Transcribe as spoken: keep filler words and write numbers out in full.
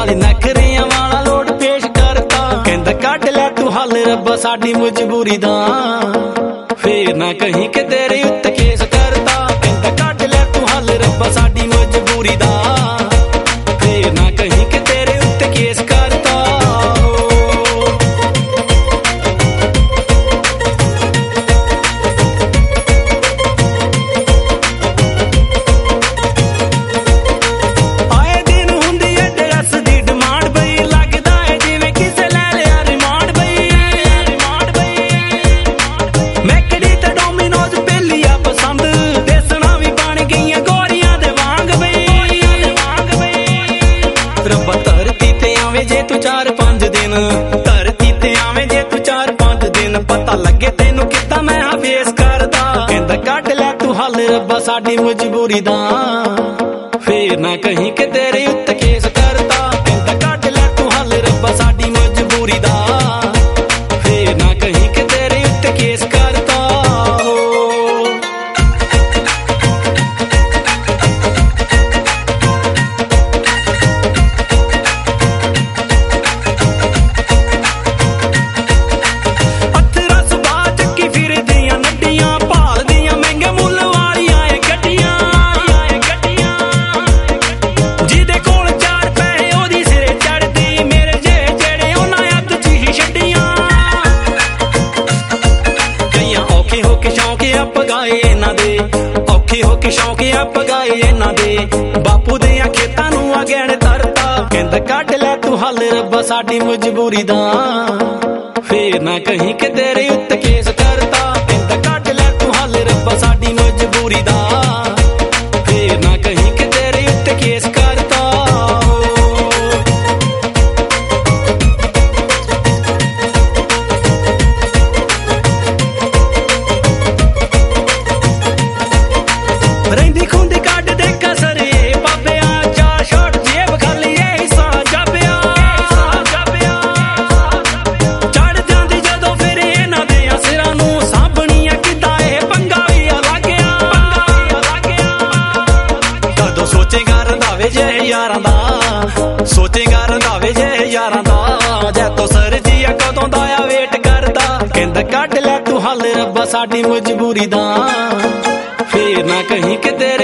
नाल नखरियां वाला लोड पेश करता। कहंदा कढ लै तू हल रब्बा साडी मजबूरी दा, फिर ना कहीं कि तेरे उत्ते केस करता। कहंदा कढ लै तू हल रब्बा साडी मजबूरी दा, फिर ना कहीं कि तेरे उत्ते केस करता। जे तू चार पांच दिन धरती ते आवे, जे तू चार पांच दिन पता लगे तेनू किता मैं हाँ फेस करदा। कहंदा कढ लै तू हल रब्बा साडी मजबूरी दा, फिर ना कहीं कि तेरे उत्ते केस करदा। कहंदा कढ लै तू हल रब्बा साडी मजबूरी दा, फिर ना कहीं कि तेरे उत्ते केस करदा। पगाए इन्हां दे औखे हो के शौकिया पगाए इन्हां दे, बापू दियां खेतां नूं अगैण तरता। कहंदा कढ लै तू हल रब्बा साडी मजबूरी दा, फिर ना कहीं कि तेरे उत्ते केस करता। कहंदा कढ लै तू हल रब्बा साडी मजबूरी दा, फिर ना कहीं कि तेरे उत्ते केस करता। रहिंदी खुंदी कढ दे कसर बाबिया, चा शॉट जेब खाली हिस्सा जाबिया। चढ़ जांदी जदों फिर इन्हां दे सिरां नूं साबणियां किदा ए पंगा भी अलग आ। कदों सोचेगा रंधावे जे यारां दा, सोचेगा रंधावे जे यारां दा, जै तो सर जिया कदों दा आ वेट करदा। कहंदा कढ लै तू हल रब्बा साडी मजबूरी दा, फिर ना कहीं कि